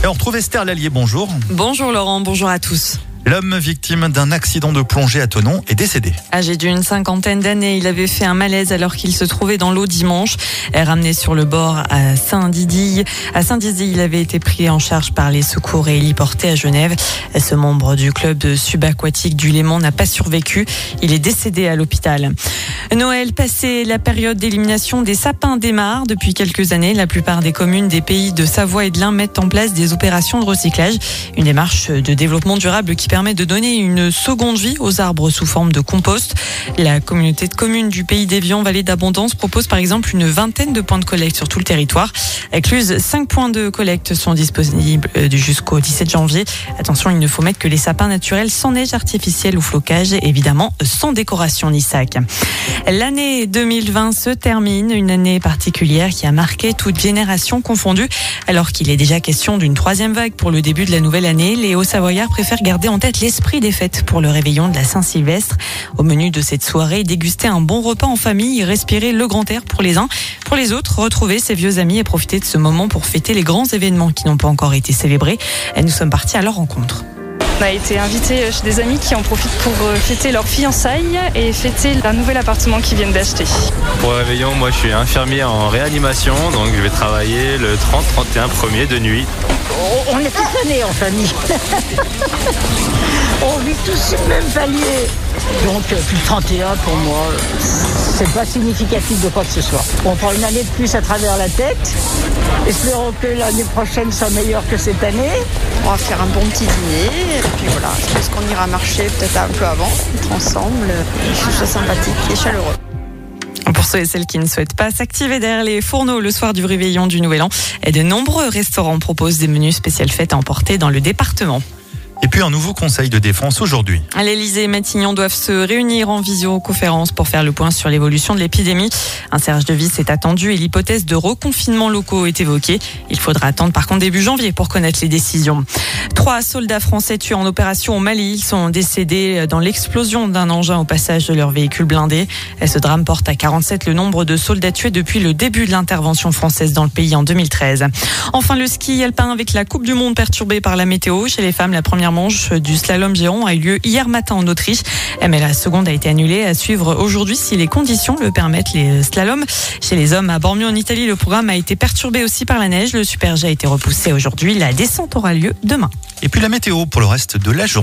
Alors, on retrouve Esther Lallier, bonjour. Bonjour Laurent, bonjour à tous. L'homme victime d'un accident de plongée à Thonon est décédé. Âgé d'une 50aine d'années, il avait fait un malaise alors qu'il se trouvait dans l'eau dimanche. Ramené sur le bord à Saint-Didier. À Saint-Didier, il avait été pris en charge par les secours et héliporté à Genève. Ce membre du club subaquatique du Léman n'a pas survécu. Il est décédé à l'hôpital. Noël passé, la période d'élimination des sapins démarre. Depuis quelques années, la plupart des communes des pays de Savoie et de l'Ain mettent en place des opérations de recyclage. Une démarche de développement durable qui permet de donner une seconde vie aux arbres sous forme de compost. La communauté de communes du Pays d'Évian Vallée d'Abondance propose par exemple une vingtaine de points de collecte sur tout le territoire. À Cluse, 5 points de collecte sont disponibles jusqu'au 17 janvier. Attention, il ne faut mettre que les sapins naturels sans neige artificielle ou flocage, évidemment sans décoration ni sac. L'année 2020 se termine, une année particulière qui a marqué toute génération confondue. Alors qu'il est déjà question d'une troisième vague pour le début de la nouvelle année, les Hauts-Savoyards préfèrent garder en tête l'esprit des fêtes pour le réveillon de la Saint-Sylvestre. Au menu de cette soirée, déguster un bon repas en famille et respirer le grand air pour les uns. Pour les autres, retrouver ses vieux amis et profiter de ce moment pour fêter les grands événements qui n'ont pas encore été célébrés. Et nous sommes partis à leur rencontre. On a été invités chez des amis qui en profitent pour fêter leur fiançailles et fêter un nouvel appartement qu'ils viennent d'acheter. Pour le réveillon, moi je suis infirmier en réanimation, donc je vais travailler le 30, 31, 1er de nuit. On est toute l'année en famille. On vit tous sur le même palier. Donc plus de 31 pour moi, c'est pas significatif de quoi que ce soit. On prend une année de plus à travers la tête. Espérons que l'année prochaine soit meilleure que cette année. On va faire un bon petit dîner et puis voilà, je pense qu'on ira marcher peut-être un peu avant, être ensemble, que ce soit sympathique et chaleureux. Pour ceux et celles qui ne souhaitent pas s'activer derrière les fourneaux le soir du réveillon du Nouvel An, de nombreux restaurants proposent des menus spéciales fêtes à emporter dans le département. Et puis un nouveau conseil de défense aujourd'hui. À l'Elysée et Matignon doivent se réunir en visioconférence pour faire le point sur l'évolution de l'épidémie. Un serrage de vis est attendu et l'hypothèse de reconfinement locaux est évoquée. Il faudra attendre par contre début janvier pour connaître les décisions. 3 soldats français tués en opération au Mali. Ils sont décédés dans l'explosion d'un engin au passage de leur véhicule blindé. Ce drame porte à 47 le nombre de soldats tués depuis le début de l'intervention française dans le pays en 2013. Enfin, le ski alpin avec la Coupe du Monde perturbée par la météo. Chez les femmes, la première manche du slalom géant a eu lieu hier matin en Autriche. Mais la seconde a été annulée, à suivre aujourd'hui si les conditions le permettent. Les slaloms chez les hommes à Bormio en Italie, le programme a été perturbé aussi par la neige. Le Super G a été repoussé aujourd'hui. La descente aura lieu demain. Et puis la météo pour le reste de la journée.